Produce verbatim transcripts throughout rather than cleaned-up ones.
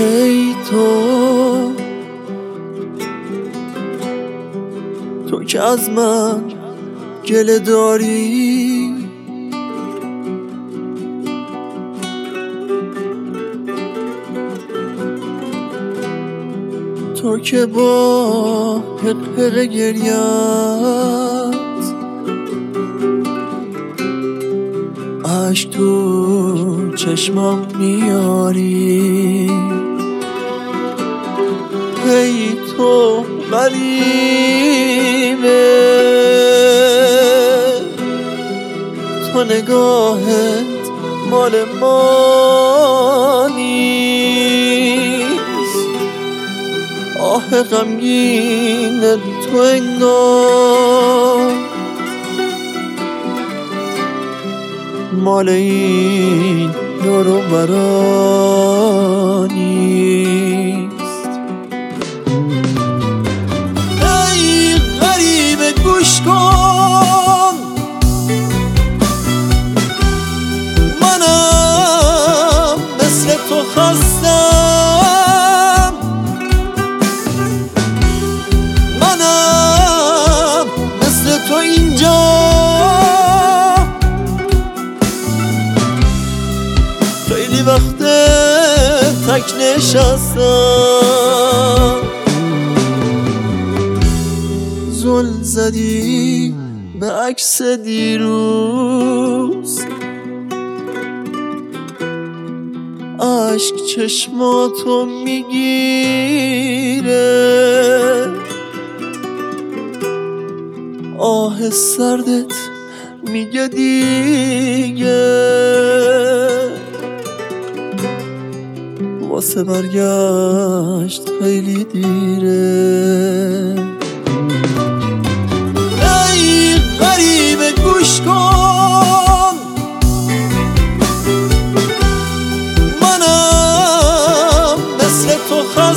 هی تو تو که از من گله داری، تو که با حق حق گریت عشق تو چشمام میاری. هی تو غریبه، تو نگاهت مال ما نیست، آه غمگین تو انگار مال این دور و برا نیست. ای غریبه گوش کن، منم مثل تو خستم، منم مثل تو اینجا خیلی وقته تک نشستم. زل زدی به عکس دیروز، عشق چشماتو میگیره، آه سردت میگه دیگه واسه برگشت خیلی دیره. ای غریبه گوش کن، منم مثل تو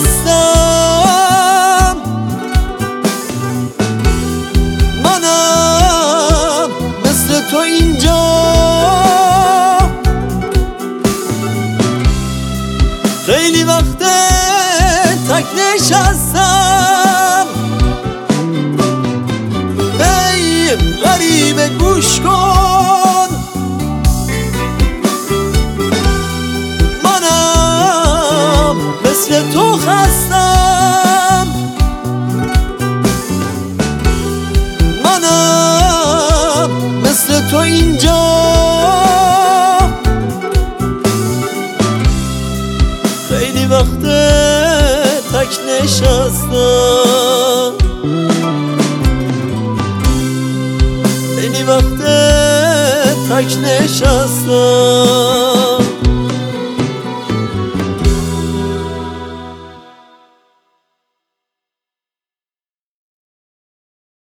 خستم، منم مثل تو اینجا خیلی وقته تک نشستم. ای غریبه گوش کن، منم مثل تو خستم، منم مثل تو اینجا خیلی وقته تک نشستم، خیلی وقته تک نشستم.